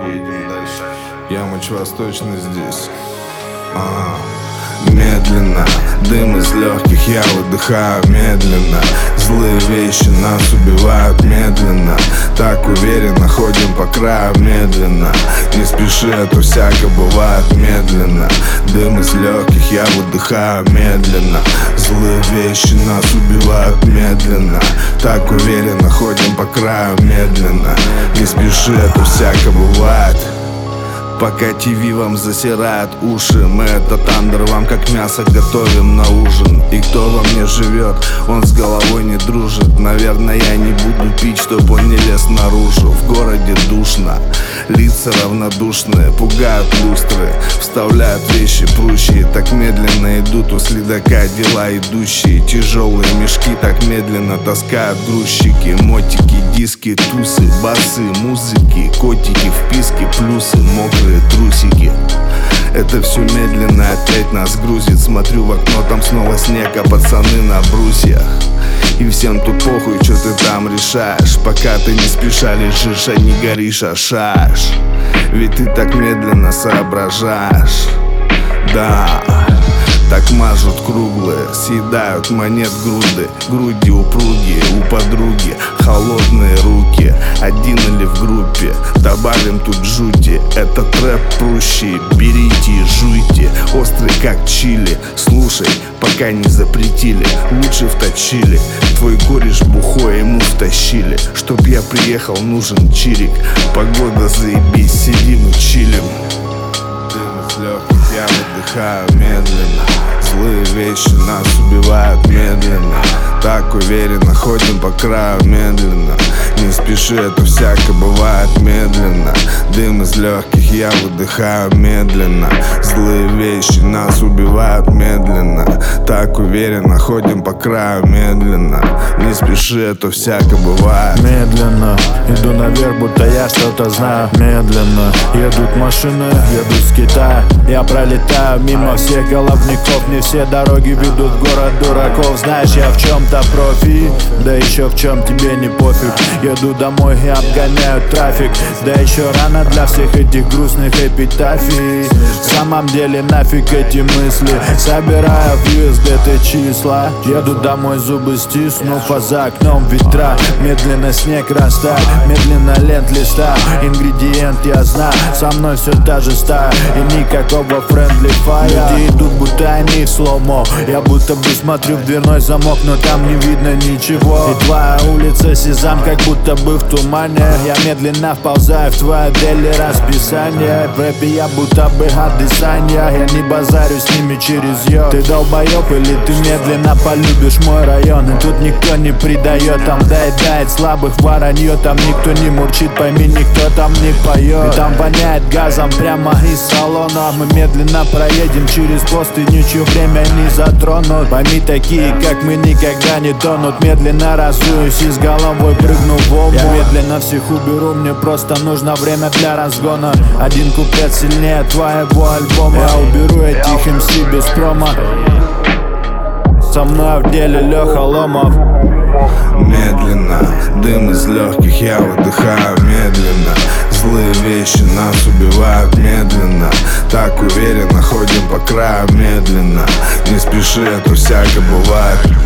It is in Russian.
Едем дальше. Ямыч Восточный здесь. Медленно, дым из легких, я выдыхаю медленно. Злые вещи нас убивают медленно. Так уверенно ходим по краю медленно. Не спеши, а то всяко бывает медленно. Дым из легких, я выдыхаю медленно. Злые вещи нас убивают медленно. Так уверенно ходим по краю медленно. Не спеши, а то всяко бывает. Пока ТВ вам засирает уши, мы этот андер вам как мясо готовим на ужин. И кто во мне живет, он с головой не дружит. Наверное, я не буду пить, чтоб он не лез наружу. В городе душно, лица равнодушные, пугают люстры, вставляют вещи прущие. Так медленно идут у следака дела идущие. Тяжелые мешки так медленно таскают грузчики. Мотики, диски, тусы, басы, музыки, котики, вписки, плюсы, мокрые трусики. Это все медленно опять нас грузит. Смотрю в окно, там снова снег, а пацаны на брусьях. И всем тут похуй, что ты там решаешь. Пока ты не спеша лежишь, а не горишь, а шаешь. Ведь ты так медленно соображаешь. Да, так мажут круглые, съедают монет груды. Груди упругие, у подруги холодные руки. Один или в группе, добавим тут жути. Это трэп прущий, берите и жуйте. Острый как чили, слушай, пока не запретили. Лучше вточили, твой кореш бухой, ему втащили. Чтоб я приехал, нужен чирик. Погода заебись, сидим и чилим. Дым из легких, я выдыхаю медленно. Злые вещи нас убивают медленно. Так уверенно ходим по краю медленно. Не спеши, это всяко бывает медленно. Дым из легких, я выдыхаю медленно. Злые вещи нас убивают медленно. Так уверенно ходим по краю медленно. Не спеши, это всяко бывает медленно. Иду наверх, будто я что-то знаю. Медленно едут машины, едут с Китая. Я пролетаю мимо всех головников. Не все дороги ведут в город дураков. Знаешь, я в чем-то профи, да еще в чем тебе не пофиг. Еду домой и обгоняю трафик. Да еще рано для всех этих грустных эпитафий. В самом деле нафиг эти мысли. Собираю в USDT числа. Еду домой, зубы стиснув, а за окном ветра. Медленно снег растает, медленно лент листа. Ингредиент я знаю, со мной все та же стая. И никакого friendly fire. Люди идут, будто они в слоумо. Я будто бы смотрю в дверной замок, но там не видно ничего. И твоя улица сезам, как будто бы в тумане. Я медленно вползаю в твое дели расписание. В рэпе я будто бы от дизайна. Я не базарю с ними через ё. Ты долбоёб или ты медленно полюбишь мой район? И тут никто не предает, там доедает слабых воронье. Там никто не мурчит, пойми, никто там не поет. И там воняет газом прямо из салона. Мы медленно проедем через пост и ничего время не затронут. Пойми, такие как мы никогда не тонут. Медленно разуюсь и с головой прыгну в волну. Я медленно всех уберу, мне просто нужно время для разгона. Один куплет сильнее твоего альбома. Я уберу этих МС без промо. Со мной в деле Леха Ломов. Медленно, дым из легких, я выдыхаю медленно. Злые вещи нас убивают медленно. Так уверенно ходим по краю медленно. Не спеши, это всяко бывает.